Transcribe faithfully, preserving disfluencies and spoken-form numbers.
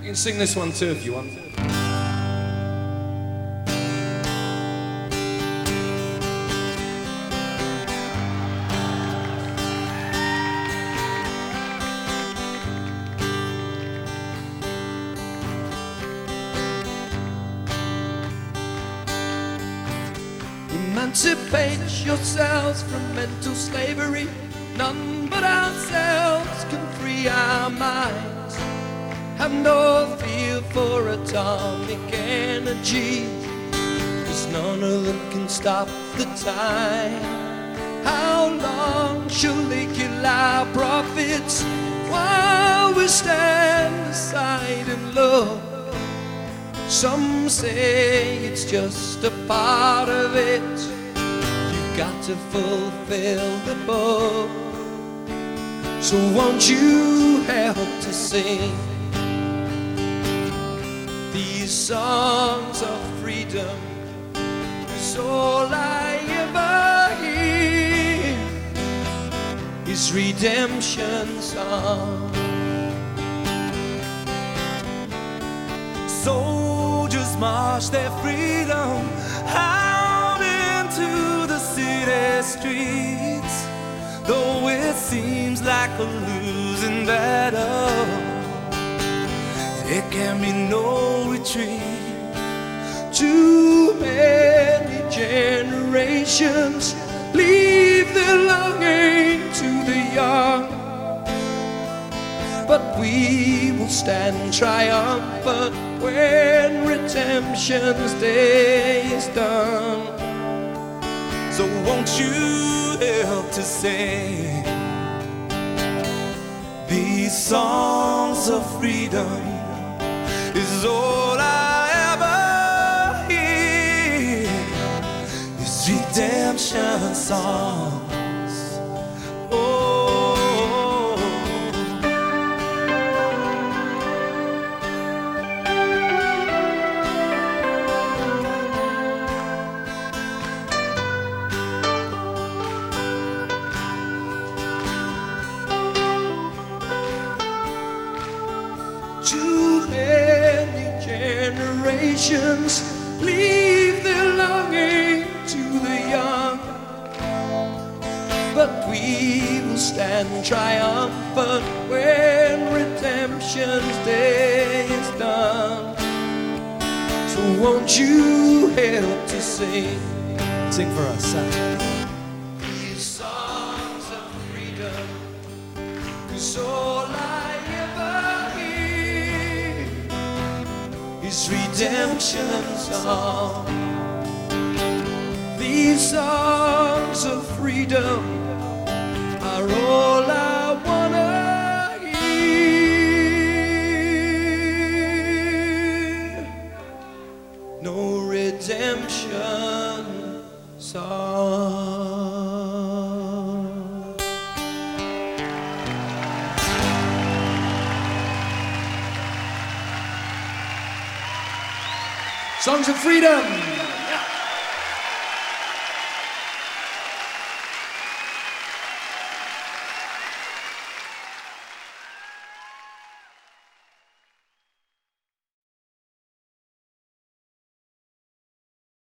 You can sing this one too if you want. Emancipate yourselves from mental slavery. None but ourselves can free our minds. Have no fear for atomic energy, 'cause none of them can stop the time. How long shall they kill our prophets while we stand aside and look? Some say it's just a part of it. You've got to fulfill the book. So won't you help to sing these songs of freedom? 'Cause all I ever hear is redemption songs. Soldiers march their freedom out into the city streets, though it seems like a losing battle. There can be no retreat. Too many generations leave their longing to the young, but we will stand triumphant when redemption's day is done. So won't you help to sing these songs of freedom? Is all I ever hear is redemption songs. Oh, too many generations leave their longing to the young, but we will stand triumphant when redemption's day is done. So won't you help to sing? sing for us, son. These songs of freedom, 'cause all I ever hear is redemption song. These songs of freedom are all I wanna hear. No redemption song. Songs of freedom.